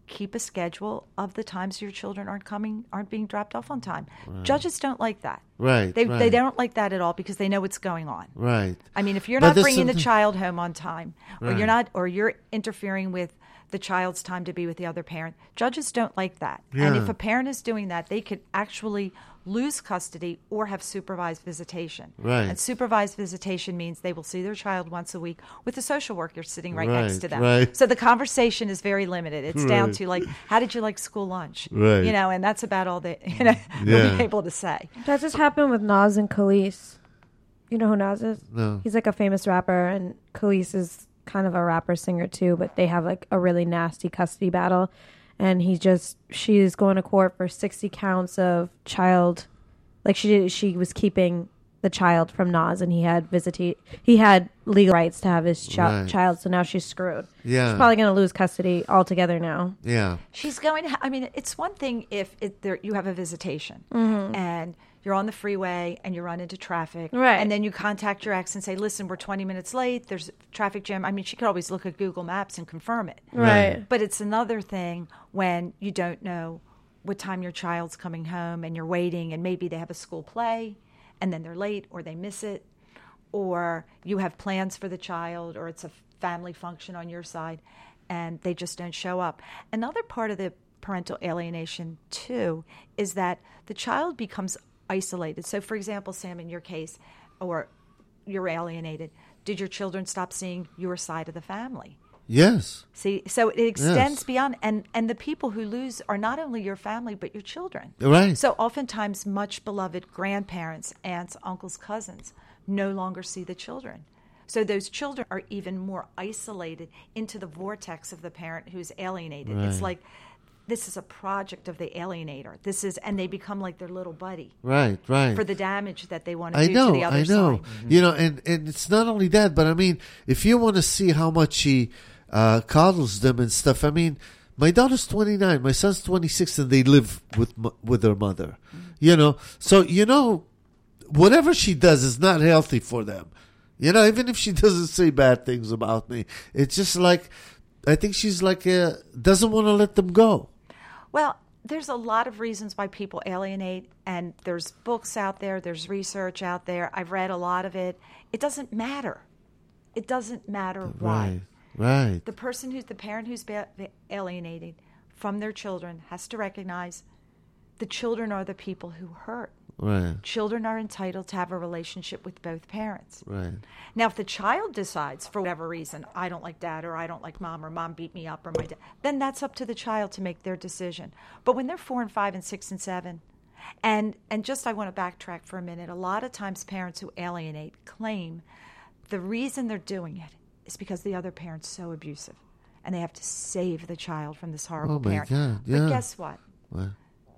keep a schedule of the times your children aren't being dropped off on time. Judges don't like that. Right. They don't like that at all because they know what's going on. Right. I mean, if you're But not there's bringing the something- child home on time, or Right. you're interfering with the child's time to be with the other parent, judges don't like that. And Yeah. if a parent is doing that, they could actually lose custody or have supervised visitation. Right. And supervised visitation means they will see their child once a week with a social worker sitting right next Right, to them. right. So the conversation is very limited. It's down Right. to like, how did you like school lunch? Right. You know, and that's about all that they'll Yeah. be able to say. That just happened with Nas and Khalees. You know who Nas is? No. He's like a famous rapper, and Khalees is kind of a rapper singer too, but they have like a really nasty custody battle. And she's going to court for 60 counts of child, like she was keeping the child from Nas, and he had legal rights to have his Right. child, so now she's screwed. Yeah. She's probably going to lose custody altogether now. Yeah. She's going to. I mean, it's one thing if you have a visitation and you're on the freeway and you run into traffic, Right. and then you contact your ex and say, "Listen, we're 20 minutes late. There's a traffic jam." I mean, she could always look at Google Maps and confirm it. Right. But it's another thing when you don't know what time your child's coming home and you're waiting, and maybe they have a school play and then they're late or they miss it, or you have plans for the child, or it's a family function on your side and they just don't show up. Another part of the parental alienation too is that the child becomes isolated. So for example, Sam, in your case, or you're alienated, did your children stop seeing your side of the family? Yes. See, so it extends Yes. beyond, and the people who lose are not only your family, but your children. Right. So oftentimes, much beloved grandparents, aunts, uncles, cousins no longer see the children. So those children are even more isolated into the vortex of the parent who's alienated. It's Right. like, this is a project of the alienator. And they become like their little buddy Right. Right. for the damage that they want to I do know, to the other I know. side. You know, and it's not only that, but I mean, if you want to see how much she coddles them and stuff, I mean, my daughter's 29, my son's 26, and they live with their mother. You know, so whatever she does is not healthy for them. You know, even if she doesn't say bad things about me, it's just like I think she's like doesn't want to let them go. Well, there's a lot of reasons why people alienate, and there's books out there, there's research out there. I've read a lot of it. It doesn't matter. It doesn't matter why. Right. The parent who's alienated from their children has to recognize the children are the people who hurt. Right. Children are entitled to have a relationship with both parents. Right. Now, if the child decides, for whatever reason, I don't like dad, or I don't like mom, or mom beat me up, or my dad, then that's up to the child to make their decision. But when they're 4 and 5 and 6 and 7, and just I want to backtrack for a minute, a lot of times parents who alienate claim the reason they're doing it is because the other parent's so abusive, and they have to save the child from this horrible Oh, my parent. God, yeah. But guess what? What?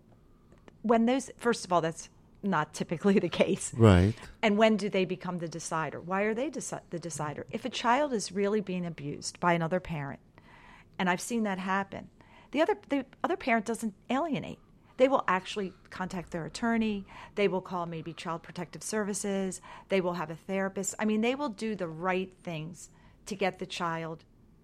First of all, that's not typically the case. Right. And when do they become the decider? Why are they the decider? If a child is really being abused by another parent, and I've seen that happen, the other parent doesn't alienate. They will actually contact their attorney. They will call maybe Child Protective Services. They will have a therapist. I mean, they will do the right things to get the child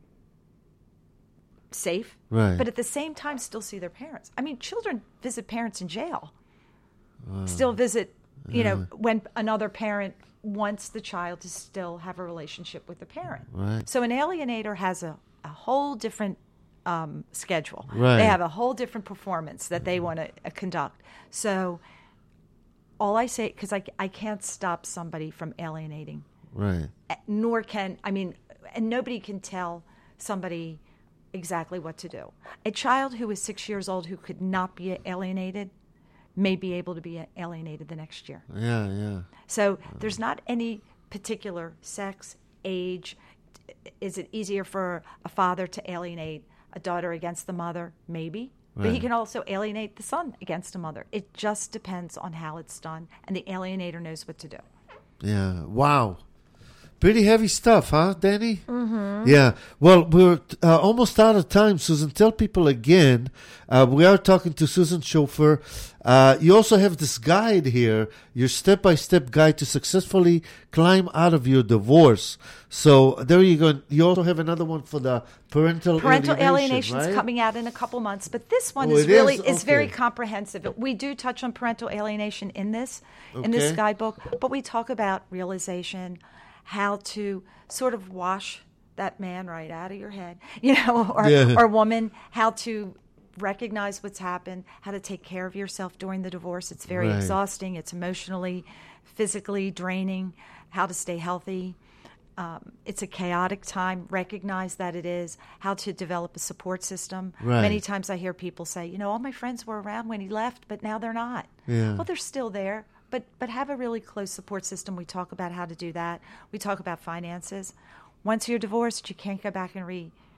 safe, Right. but at the same time still see their parents. I mean, children visit parents in jail. Still visit, when another parent wants the child to still have a relationship with the parent. Right. So an alienator has a whole different schedule. Right. They have a whole different performance that they want to conduct. So all I say, because I can't stop somebody from alienating, Right. nor can, and nobody can tell somebody exactly what to do. A child who is 6 years old who could not be alienated may be able to be alienated the next year. Yeah. Yeah. So there's not any particular sex, age. Is it easier for a father to alienate a daughter against the mother? Maybe. But he Right. can also alienate the son against a mother. It just depends on how it's done, and the alienator knows what to do. Yeah. Wow. Pretty heavy stuff, huh, Danny? Mm-hmm. Yeah. Well, we're almost out of time, Susan. Tell people again. We are talking to Susan Schofer. You also have this guide here, your step-by-step guide to successfully climb out of your divorce. So there you go. You also have another one for the parental alienation is right? coming out in a couple months, but this one Oh, is it really is? it's Okay. very comprehensive. We do touch on parental alienation in this guidebook, but we talk about realization, how to sort of wash that man right out of your head, or woman, how to recognize what's happened, how to take care of yourself during the divorce. It's very Right. exhausting. It's emotionally, physically draining, how to stay healthy. It's a chaotic time. Recognize that it is. How to develop a support system. Right. Many times I hear people say, all my friends were around when he left, but now they're not. Yeah. Well, they're still there, but have a really close support system. We talk about how to do that. We talk about finances. Once you're divorced, you can't go back and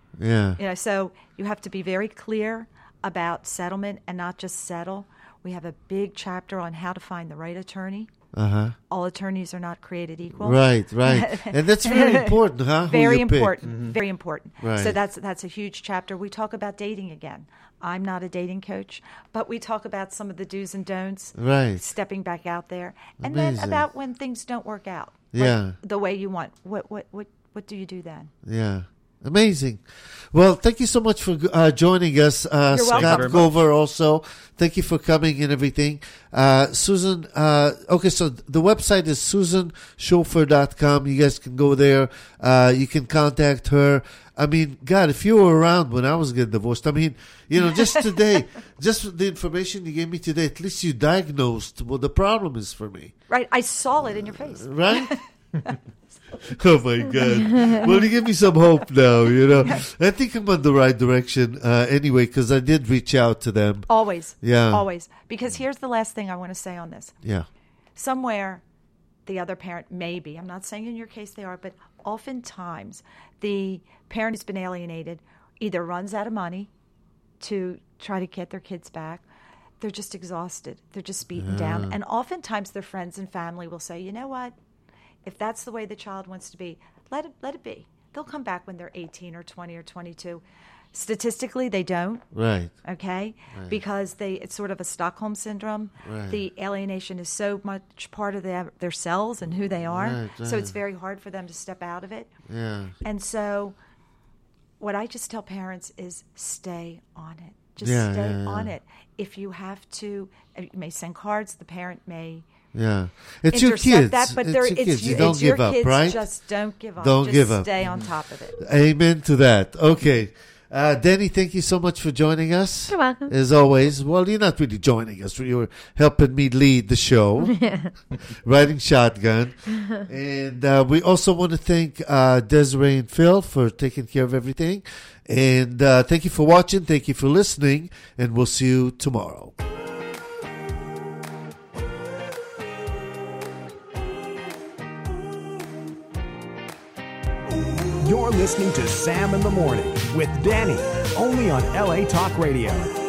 so you have to be very clear about settlement and not just settle. We have a big chapter on how to find the right attorney. Uh-huh. All attorneys are not created equal. Right. And that's very important, huh? Who Very you pick. important. Very important. Right. So that's a huge chapter. We talk about dating again. I'm not a dating coach, but we talk about some of the do's and don'ts. Right. Stepping back out there. And Amazing. then about when things don't work out. Yeah. The way you want. What do you do then? Yeah. Amazing. Well, thank you so much for joining us. welcome. Scott Thank you very Gover also. Thank you for coming and everything. Susan, okay, so the website is susanschofer.com. You guys can go there. You can contact her. I mean, God, if you were around when I was getting divorced, I mean, just today, just the information you gave me today, at least you diagnosed what the problem is for me. Right. I saw it in your face. Right? Oh my God. Well, you give me some hope now, I think I'm on the right direction anyway, because I did reach out to them. Always. Yeah. Always. Because here's the last thing I want to say on this. Yeah. Somewhere the other parent may be, I'm not saying in your case they are, but oftentimes the parent who's been alienated either runs out of money to try to get their kids back. They're just exhausted. They're just beaten down. And oftentimes their friends and family will say, you know what? If that's the way the child wants to be, let it be. They'll come back when they're 18 or 20 or 22. Statistically, they don't. Right. Okay? Right. Because it's sort of a Stockholm syndrome. Right. The alienation is so much part of their selves and who they are. Right, So it's very hard for them to step out of it. Yeah. And so what I just tell parents is stay on it. Just Yeah, stay yeah, yeah. on it. If you have to, you may send cards. The parent may Yeah. It's your intercept kids. that, but it's there, your it's kids. you, You don't it's your give up, kids. right? Just don't give up. Don't Just give up. Stay on top of it. Amen to that. Okay. Danny, thank you so much for joining us. You're welcome. As always. Well, you're not really joining us. You were helping me lead the show. Riding shotgun. And we also want to thank Desiree and Phil for taking care of everything. And thank you for watching. Thank you for listening. And we'll see you tomorrow. You're listening to Sam in the Morning with Danny, only on LA Talk Radio.